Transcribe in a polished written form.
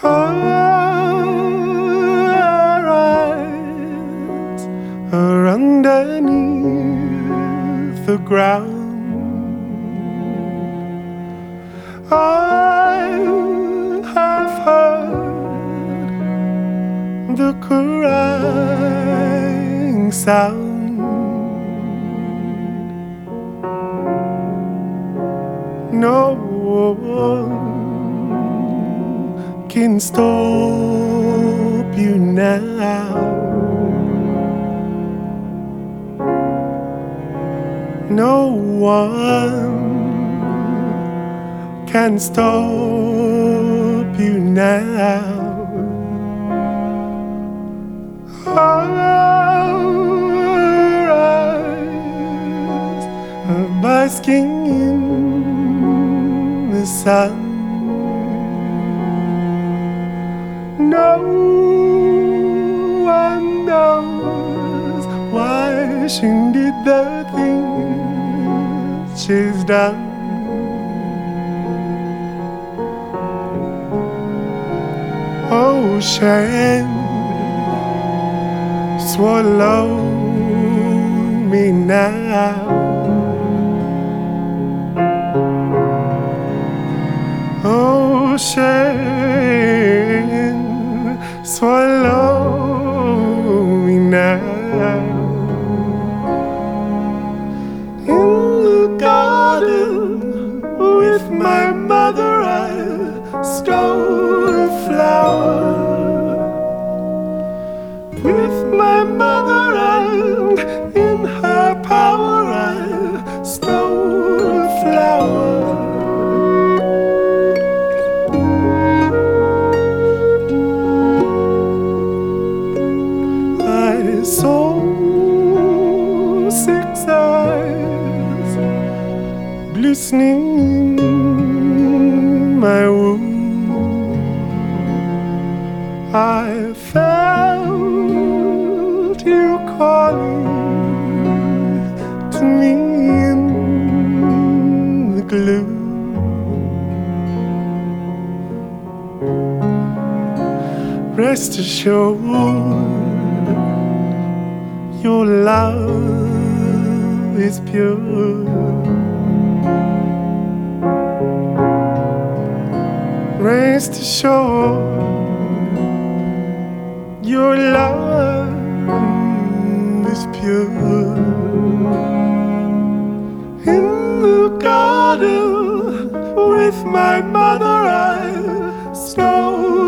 Our eyes are underneath the ground. I have heard the crying sound. No one can stop you now. No one can stop you now. Our eyes are basking in the sun. No one knows why she did the things she's done. Ocean, swallow me now. Ocean, swallow me now. In the garden with my mother I stole a flower. With my mother and in her power I stole a flower. I saw 6 eyes glistening in my womb. I felt you calling to me in the gloom. Rest assured, your love is pure. Rest assured, your love is pure. In the garden with my mother I stole